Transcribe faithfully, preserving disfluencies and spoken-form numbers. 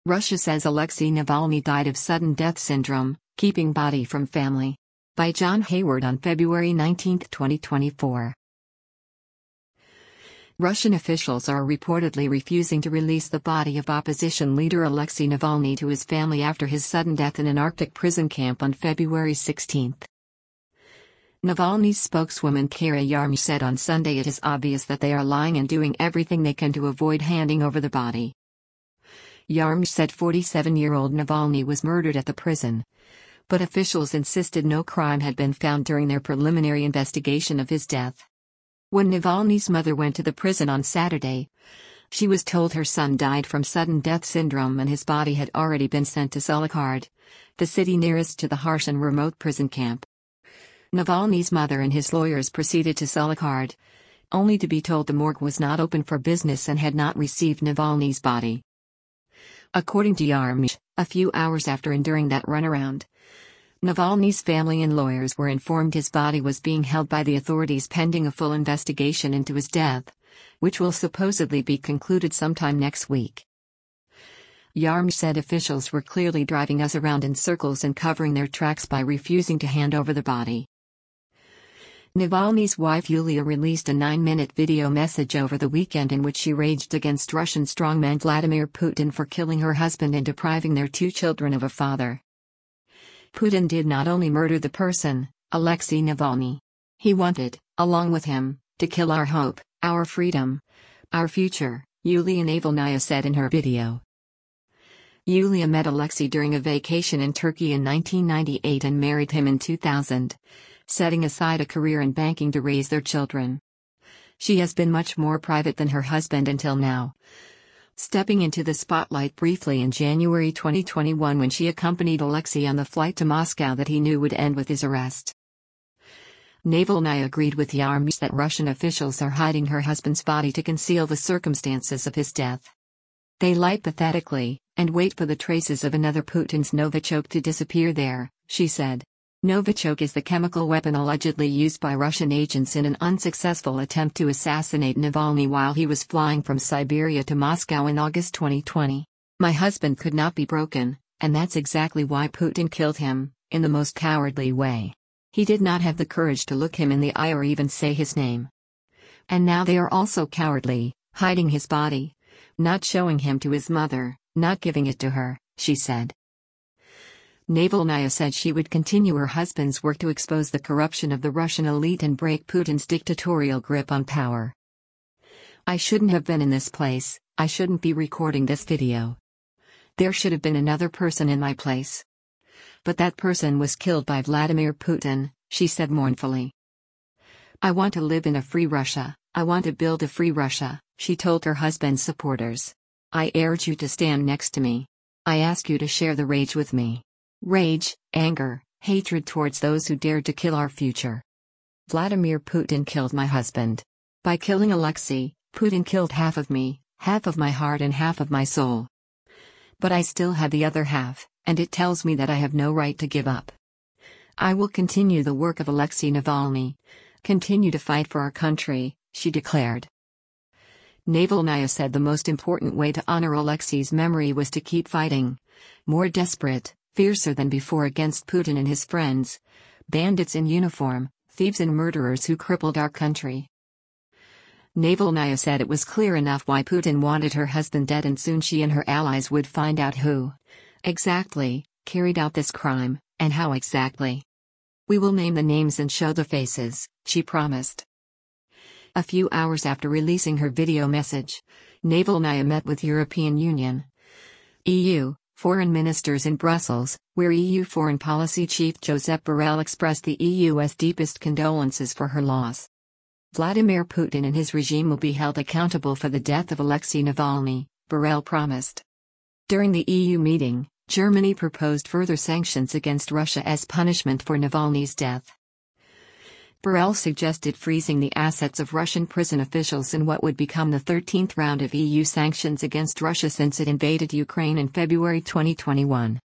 Russia says Alexei Navalny died of sudden death syndrome, keeping body from family. By John Hayward on February nineteenth, twenty twenty-four. Russian officials are reportedly refusing to release the body of opposition leader Alexei Navalny to his family after his sudden death in an Arctic prison camp on February sixteenth. Navalny's spokeswoman Kara Yarmysh said on Sunday it is obvious that they are lying and doing everything they can to avoid handing over the body. Yarmysh said forty-seven-year-old Navalny was murdered at the prison, but officials insisted no crime had been found during their preliminary investigation of his death. When Navalny's mother went to the prison on Saturday, she was told her son died from sudden death syndrome and his body had already been sent to Solokhard, the city nearest to the harsh and remote prison camp. Navalny's mother and his lawyers proceeded to Solokhard, only to be told the morgue was not open for business and had not received Navalny's body. According to Yarmysh, a few hours after and during that runaround, Navalny's family and lawyers were informed his body was being held by the authorities pending a full investigation into his death, which will supposedly be concluded sometime next week. Yarmysh said officials were clearly driving us around in circles and covering their tracks by refusing to hand over the body. Navalny's wife Yulia released a nine-minute video message over the weekend in which she raged against Russian strongman Vladimir Putin for killing her husband and depriving their two children of a father. Putin did not only murder the person, Alexei Navalny. He wanted, along with him, to kill our hope, our freedom, our future, Yulia Navalnaya said in her video. Yulia met Alexei during a vacation in Turkey in nineteen ninety-eight and married him in two thousand, setting aside a career in banking to raise their children. She has been much more private than her husband until now, stepping into the spotlight briefly in January twenty twenty-one when she accompanied Alexei on the flight to Moscow that he knew would end with his arrest. Navalnaya agreed with Yarmysh that Russian officials are hiding her husband's body to conceal the circumstances of his death. They lie pathetically, and wait for the traces of another Putin's Novichok to disappear there, she said. Novichok is the chemical weapon allegedly used by Russian agents in an unsuccessful attempt to assassinate Navalny while he was flying from Siberia to Moscow in August twenty twenty. My husband could not be broken, and that's exactly why Putin killed him, in the most cowardly way. He did not have the courage to look him in the eye or even say his name. And now they are also cowardly, hiding his body, not showing him to his mother, not giving it to her, she said. Navalnaya said she would continue her husband's work to expose the corruption of the Russian elite and break Putin's dictatorial grip on power. I shouldn't have been in this place, I shouldn't be recording this video. There should have been another person in my place. But that person was killed by Vladimir Putin, she said mournfully. I want to live in a free Russia, I want to build a free Russia, she told her husband's supporters. I urge you to stand next to me. I ask you to share the rage with me. Rage, anger, hatred towards those who dared to kill our future. Vladimir Putin killed my husband. By killing Alexei, Putin killed half of me, half of my heart and half of my soul. But I still have the other half, and it tells me that I have no right to give up. I will continue the work of Alexei Navalny, continue to fight for our country, she declared. Navalnaya said the most important way to honor Alexei's memory was to keep fighting, more desperate, fiercer than before against Putin and his friends, bandits in uniform, thieves and murderers who crippled our country. Navalnaya said it was clear enough why Putin wanted her husband dead and soon she and her allies would find out who, exactly, carried out this crime, and how exactly. We will name the names and show the faces, she promised. A few hours after releasing her video message, Navalnaya met with European Union, E U, foreign ministers in Brussels, where E U Foreign Policy Chief Josep Borrell expressed the E U's deepest condolences for her loss. Vladimir Putin and his regime will be held accountable for the death of Alexei Navalny, Borrell promised. During the E U meeting, Germany proposed further sanctions against Russia as punishment for Navalny's death. Borrell suggested freezing the assets of Russian prison officials in what would become the thirteenth round of E U sanctions against Russia since it invaded Ukraine in February twenty twenty-one.